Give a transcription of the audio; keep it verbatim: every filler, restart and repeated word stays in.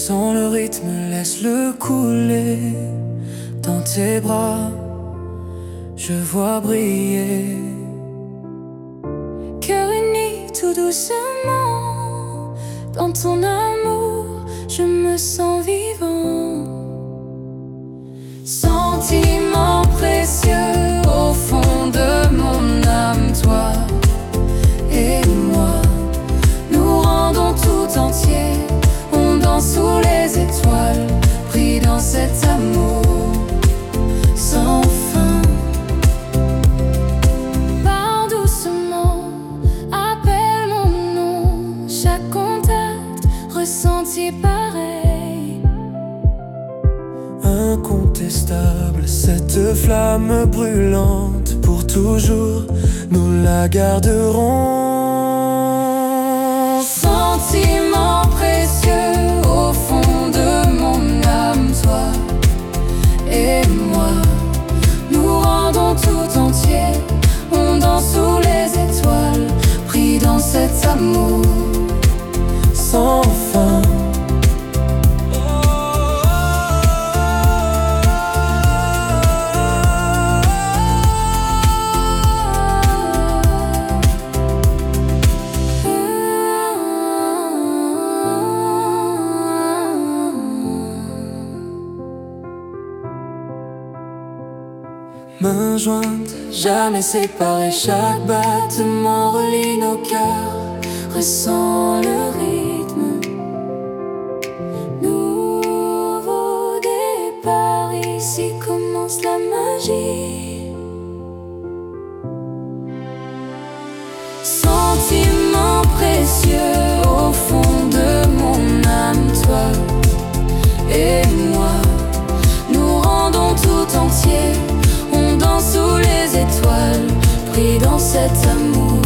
sens le rythme, laisse-le couler. Dans tes bras, je vois briller. Cœur uni tout doucement, dans ton amour, je me sens vivant. Sentiment précieux au fond de mon âme, toi et moi, nous rendons tout entier. On danse sous les étoiles, pris dans cet amour sans fin. Parle doucement, appelle mon nom, chaque contact ressenti pareil. Incontestable, cette flamme brûlante, pour toujours, nous la garderons. Sentiment précieux au fond de mon âme, toi et moi, nous rendons tout entier. On danse sous les étoiles, pris dans cet amour sans fin. Mains jointes, jamais séparées, chaque battement relie nos cœurs, ressent le rythme. Nouveau départ, ici commence la magie. Sentiment précieux au fond de mon âme, toi et moi, nous rendons tout entier. On danse sous les étoiles, pris dans cet amour